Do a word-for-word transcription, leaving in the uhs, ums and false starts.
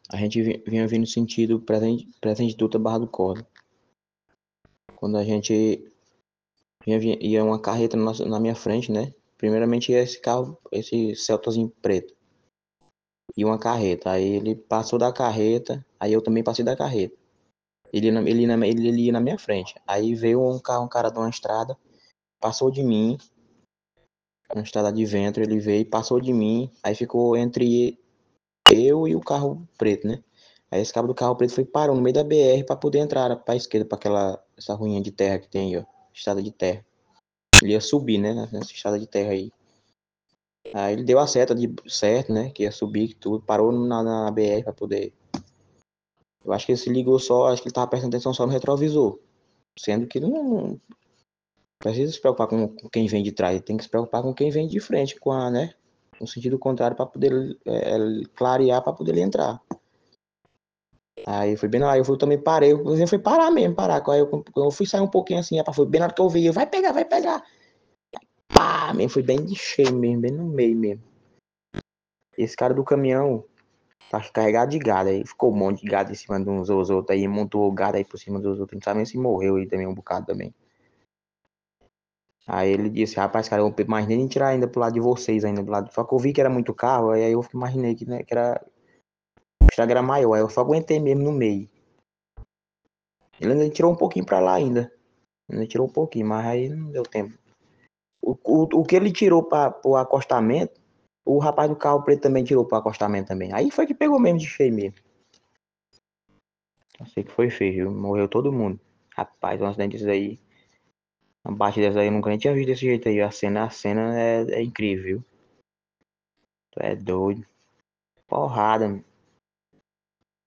A gente vi- vinha vindo sentido Presidente, Presidente Dutra Barra do Corda. Quando a gente vinha, vinha- ia uma carreta na, nossa- na minha frente, né? Primeiramente ia esse carro, esse Celtazinho preto. E uma carreta. Aí ele passou da carreta, aí eu também passei da carreta. Ele, ia na- ele, ia na- ele, ele ia na minha frente. Aí veio um carro, um cara de uma estrada, passou de mim, uma estrada de vento, ele veio, e passou de mim, aí ficou entre eu e o carro preto, né? Aí esse cabo do carro preto foi e parou no meio da B R para poder entrar para a esquerda, para aquela essa ruinha de terra que tem aí, ó, estrada de terra. Ele ia subir, né, nessa estrada de terra aí. Aí ele deu a seta de certo, né, que ia subir tudo, parou na, na B R para poder. Eu acho que ele se ligou só, acho que ele tava prestando atenção só no retrovisor, sendo que não precisa se preocupar com, com quem vem de trás, ele tem que se preocupar com quem vem de frente, com a, né, no sentido contrário para poder é, clarear para poder ele entrar. Aí foi bem na hora, eu fui, também parei, eu fui parar mesmo, parar. Aí eu, eu fui sair um pouquinho assim, foi bem na hora que eu vi, eu, vai pegar, vai pegar. Pá, mesmo, foi bem de cheio mesmo, bem no meio mesmo. Esse cara do caminhão tá carregado de gado, aí ficou um monte de gado em cima de uns outros, aí montou o gado aí por cima dos outros, não sabe nem se morreu aí também um bocado também. Aí ele disse, rapaz, cara, eu imaginei nem tirar ainda pro lado de vocês ainda, do lado. Só que eu vi que era muito carro, aí eu imaginei que, né, que era. O estrago era maior, aí eu só aguentei mesmo no meio. Ele ainda tirou um pouquinho pra lá ainda. Ainda tirou um pouquinho, mas aí não deu tempo. O, o, o que ele tirou para o acostamento, o rapaz do carro preto também tirou para o acostamento também. Aí foi que pegou mesmo de cheio mesmo. Eu sei que foi feio, viu? Morreu todo mundo. Rapaz, um acidente desses aí. Uma batida dessa aí eu nunca nem tinha visto desse jeito aí. A cena, a cena é, é incrível, viu? Tu é doido. Porrada,